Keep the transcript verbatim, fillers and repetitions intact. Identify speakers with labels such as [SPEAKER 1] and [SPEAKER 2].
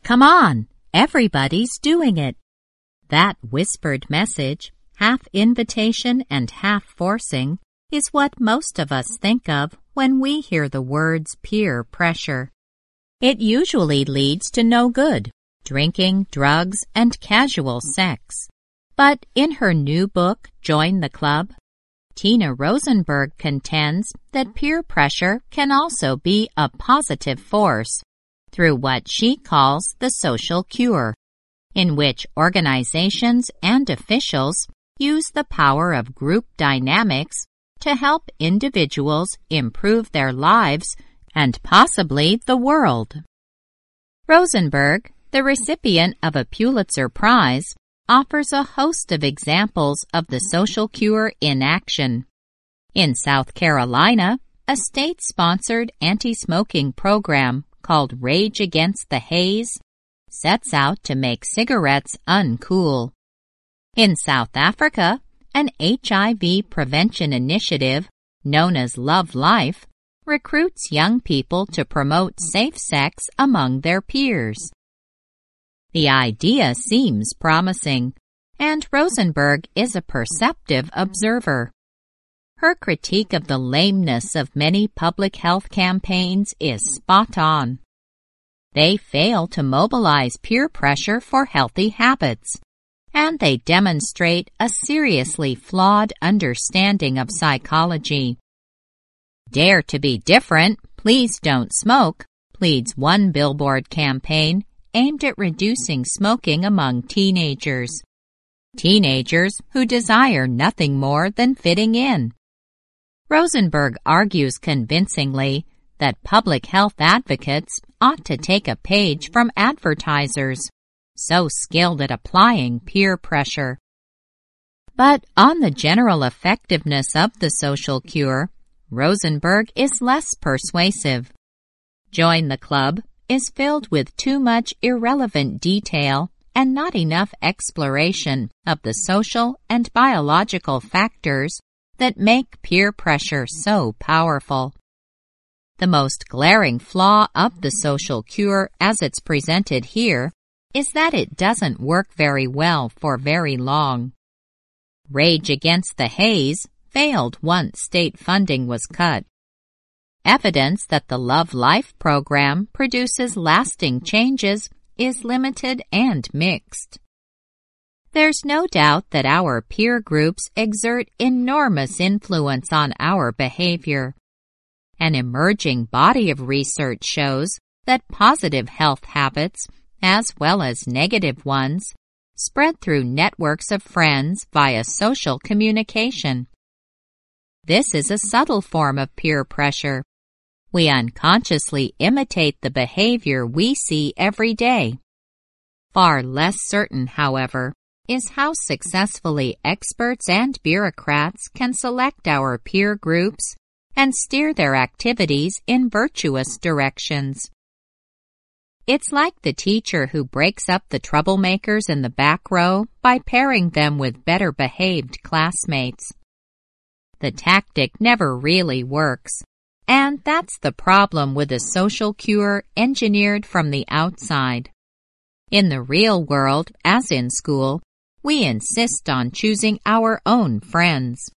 [SPEAKER 1] Come on, everybody's doing it. That whispered message, half invitation and half forcing, is what most of us think of when we hear the words peer pressure. It usually leads to no good, drinking, drugs, and casual sex. But in her new book, Join the Club, Tina Rosenberg contends that peer pressure can also be a positive force through what she calls the social cure, in which organizations and officials use the power of group dynamics to help individuals improve their lives and possibly the world. Rosenberg, the recipient of a Pulitzer Prize, offers a host of examples of the social cure in action. In South Carolina, a state-sponsored anti-smoking program called Rage Against the Haze sets out to make cigarettes uncool. In South Africa, an H I V prevention initiative known as Love Life recruits young people to promote safe sex among their peers. The idea seems promising, and Rosenberg is a perceptive observer. Her critique of the lameness of many public health campaigns is spot on. They fail to mobilize peer pressure for healthy habits, and they demonstrate a seriously flawed understanding of psychology. Dare to be different, please don't smoke, pleads one billboard campaign aimed at reducing smoking among teenagers. Teenagers who desire nothing more than fitting in. Rosenberg argues convincingly that public health advocates ought to take a page from advertisers, so skilled at applying peer pressure. But on the general effectiveness of the social cure, Rosenberg is less persuasive. Join the Club is filled with too much irrelevant detail and not enough exploration of the social and biological factors that make peer pressure so powerful. The most glaring flaw of the social cure as it's presented here is that it doesn't work very well for very long. Rage Against the Haze failed once state funding was cut. Evidence that the Love Life program produces lasting changes is limited and mixed. There's no doubt that our peer groups exert enormous influence on our behavior. An emerging body of research shows that positive health habits, as well as negative ones, spread through networks of friends via social communication. This is a subtle form of peer pressure. We unconsciously imitate the behavior we see every day. Far less certain, however, is how successfully experts and bureaucrats can select our peer groups and steer their activities in virtuous directions. It's like the teacher who breaks up the troublemakers in the back row by pairing them with better-behaved classmates. The tactic never really works, and that's the problem with a social cure engineered from the outside. In the real world, as in school, we insist on choosing our own friends.